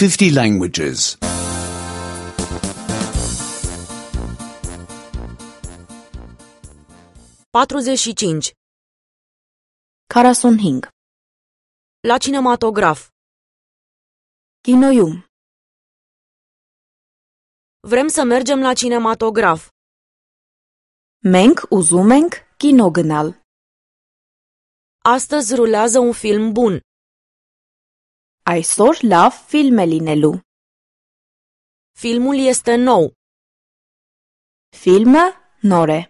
50 languages. 45. 45. La cinematograf. Կինոյում. Vrem să mergem la cinematograf. Մենք ուզում ենք կինո գնալ. Astăzi rulează un film bun. Այսօր լավ ֆիլմ է լինելու. Filmul este nou. Ֆիլմը նոր է.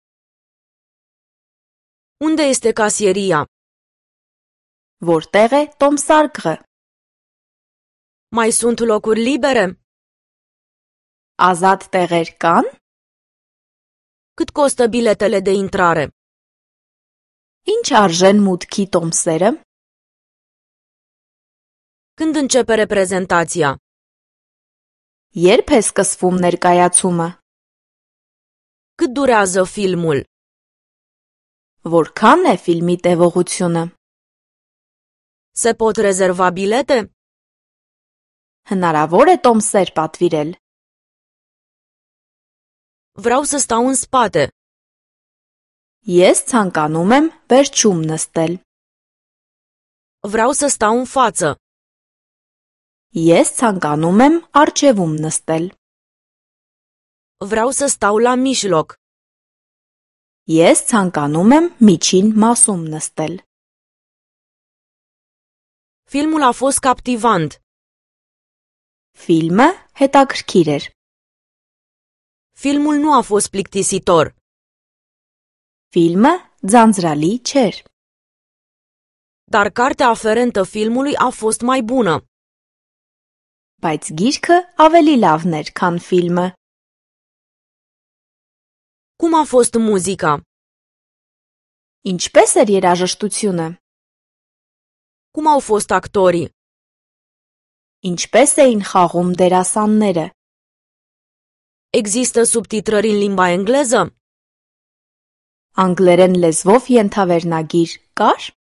Unde este casieria? Որտեղ է տոմսարկղը? Mai sunt locuri libere? Ազատ տեղեր կան? Cât costă biletele de intrare? Ինչ արժեն մուտքի տոմսերը? Când începe reprezentația? Երբ է սկսվում ներկայացումը? Cât durează filmul? Որքան է ֆիլմի տևողությունը? Se pot rezerva bilete? Հնարավոր է տոմսեր պատվիրել? Vreau să stau în spate. Ես ցանկանում եմ վերջում նստել. Vreau să stau în față. Ես ցանկանում եմ առջևում նստել. Vreau să stau la mijloc. Ես ցանկանում եմ միջին մասում նստել. Filmul a fost captivant. Ֆիլմը հետաքրքիր էր. Filmul nu a fost plictisitor. Ֆիլմը ձանձրալի չէր. Dar cartea aferentă filmului a fost mai bună. Բայց գիրքը ավելի լավն էր, քան ֆիլմը. Cum a fost muzica? Ինչպես էր երաժշտությունը? Cum au fost actorii? Ինչպես էին խաղում դերասանները? Există subtitrări în limba engleză? Անգլերեն լեզվով ենթավերնագիր կար?